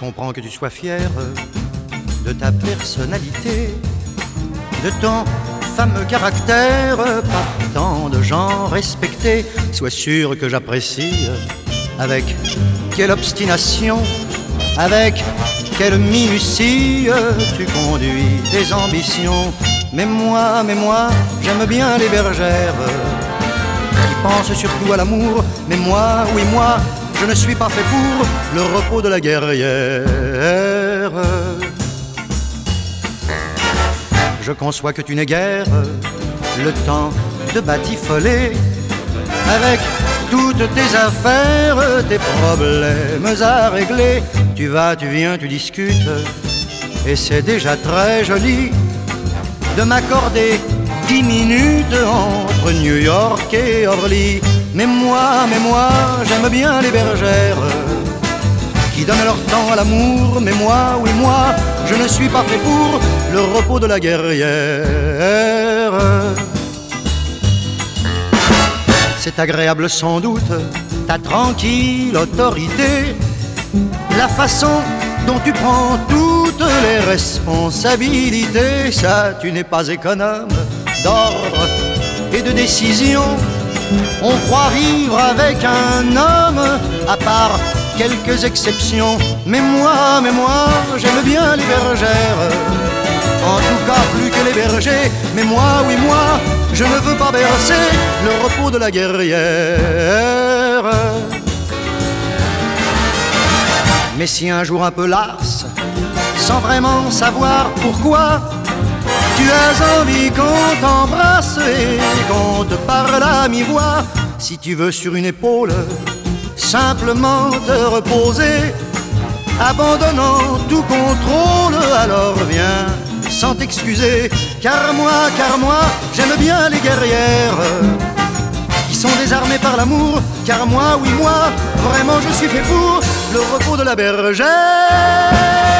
comprends que tu sois fier de ta personnalité, de ton fameux caractère, par tant de gens respectés. Sois sûr que j'apprécie avec quelle obstination, avec quelle minutie tu conduis tes ambitions. Mais moi, j'aime bien les bergères qui pensent surtout à l'amour. Mais moi, oui moi, je ne suis pas fait pour le repos de la guerrière. Je conçois que tu n'aies guère le temps de batifoler avec toutes tes affaires, tes problèmes à régler. Tu vas, tu viens, tu discutes, et c'est déjà très joli de m'accorder 10 minutes entre New York et Orly. Mais moi, j'aime bien les bergères qui donnent leur temps à l'amour. Mais moi, oui moi, je ne suis pas fait pour le repos de la guerrière. C'est agréable sans doute, ta tranquille autorité, la façon dont tu prends toutes les responsabilités. Ça, tu n'es pas économe d'ordre et de décision. On croit vivre avec un homme, à part quelques exceptions. Mais moi, j'aime bien les bergères, en tout cas plus que les bergers. Mais moi, oui moi, je ne veux pas bercer le repos de la guerrière. Mais si un jour un peu lasse, sans vraiment savoir pourquoi, tu as envie qu'on t'embrasse et qu'on te parle à mi-voix, si tu veux sur une épaule simplement te reposer, abandonnant tout contrôle, alors viens sans t'excuser. Car moi, j'aime bien les guerrières qui sont désarmées par l'amour. Car moi, oui moi, vraiment je suis fait pour le repos de la bergère.